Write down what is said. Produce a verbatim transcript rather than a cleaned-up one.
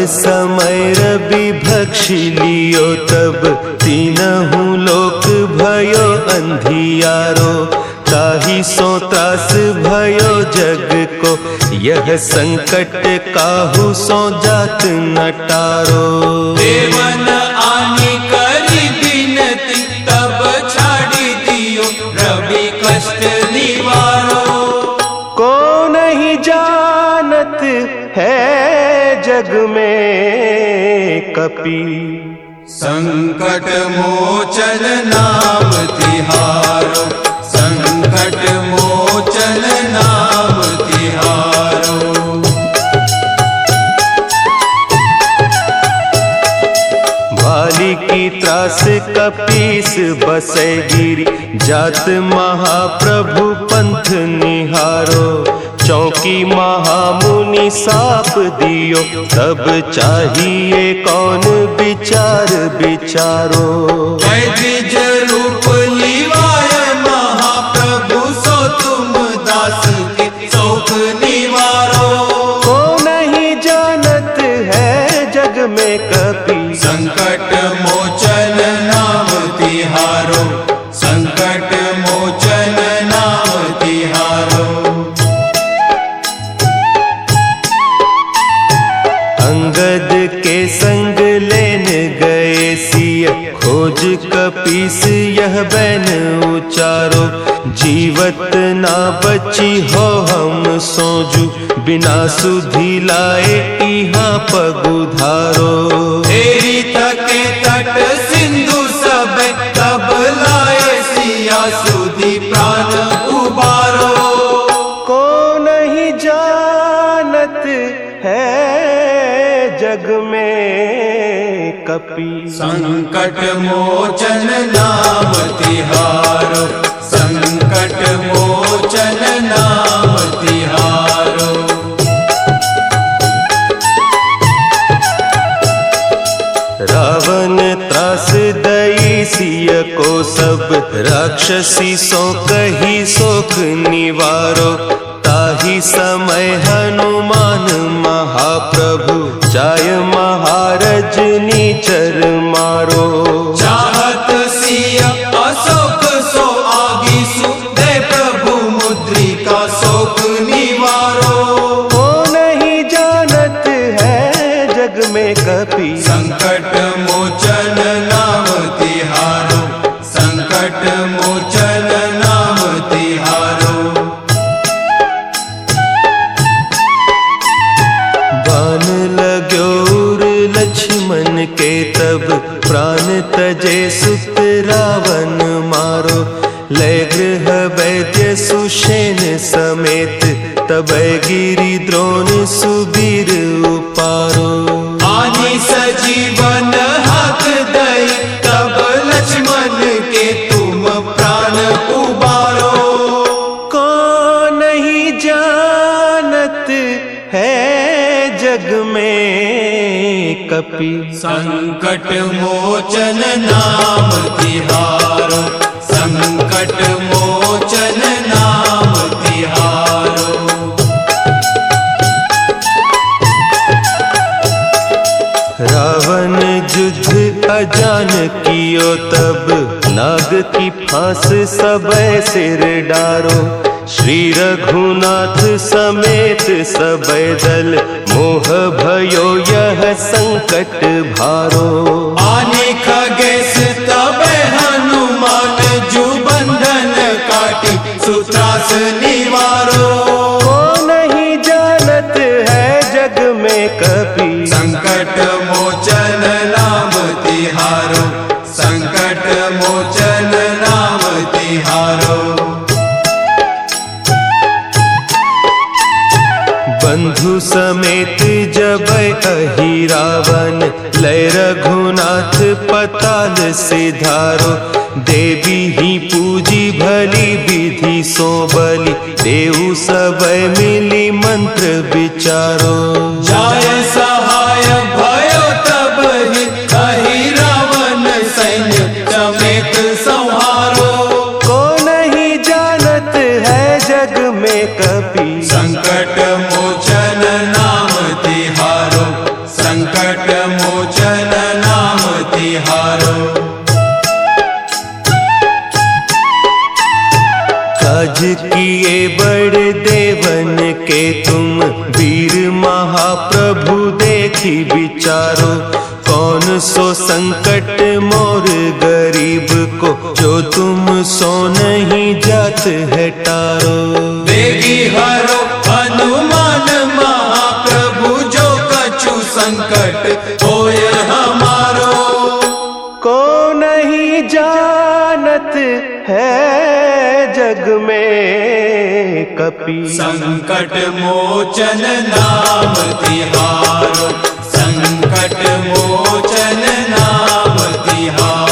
समय रवि भक्षी लियो तब तीनहु लोक भयो अंधियारो। ताहि सो त्रास भयो जग को यह संकट काहू सो जात न टारो। देवन आनी करी बिनती तब छाड़ी दियो रवि कष्ट निवारो। को नहीं जानत है जग में कपि संकट मोचन नाम तिहारो। संकट मोचन नाम तिहारो। भाली की त्रास कपीस बसे गिरी जात महाप्रभु पंथ निहारो। चौकी महामुनि साप दियो तब चाहिए कौन विचार विचारो। द्विज रूप लिवाय महाप्रभु सो तुम दास के शोक निवारो। को नहीं जानत है जग में कपि संकट मोचन नाम तिहारो। संकट मोचन नाम तिहारो। अंगद के संग लेन गए सिय खोज कपीस यह बैन उचारो। जीवत ना बची हो हम सोजू बिना सुधि लाए इहाँ पगुधारो। तेरी थके तट सिंधु सब तब लाए सिया सुधि प्राण उबारो। को नहीं जानत है जग में कपि संकट मोचन नाम तिहारो। संकट मोचन नाम तिहारो। रावण त्रास दई सिय को सब राक्षसी सो कही सोख निवारो। ताहि समय हनुमान महाप्रभु जाय महारज नीचर मारो। चाहत सिय अशोक सो आगी सुदे प्रभु मुद्रिका शोक निवारो। को नहीं जानत है जग में कपि संकट मोचन नाम तिहारो। संकट मोचन नाम तिहारो। बान लाग्यो उर लक्ष्मण के तब प्राण तजे सुत रावण मारो। लय गृह वैद्य सुषेण समेत तब गिरि द्रोण सुबीर उपारो। आनी सजीवन हाथ दई तब लक्ष्मण के तुम प्राण उबारो। को नहीं जानत है जग में कपि संकट मोचन नाम तिहारो। संकट मोचन नाम तिहारो। रावण युद्ध अजान कियो तब नाग की फांस सबे सिर डारो। श्री रघुनाथ समेत सबे दल मोह भयो यह संकट भारो। आने खगेश तब हनुमान जू बंधन काटी सुत्रास निवारो। को नहीं जानत है जग में कपि संकट मोचन नाम तिहारो। संकट मोचन नाम तिहारो। बंधु समेत जब अहि रावण लय रघुनाथ पताल सिधारो। देवी ही पूजी भली विधि सो बलि देहु सब मिली मंत्र विचारो। जाय सहाय भयो तब ही अहि रावण सैन्य समेत संहारो। को नहीं जानत है जग में कपि संकट मोचन नाम तिहारो। संकट राज किए बड़े देवन के तुम, वीर महाप्रभु देखी विचारो। कौन सो संकट मोर गरीब को, जो तुम सो नहीं जात है टारो। बेगी हरो हनुमान महाप्रभु, जो कछु संकट होय हमारो। को नहीं जानत है जग में कपि, संकट मोचन नाम तिहारो, संकट मोचन नाम तिहारो।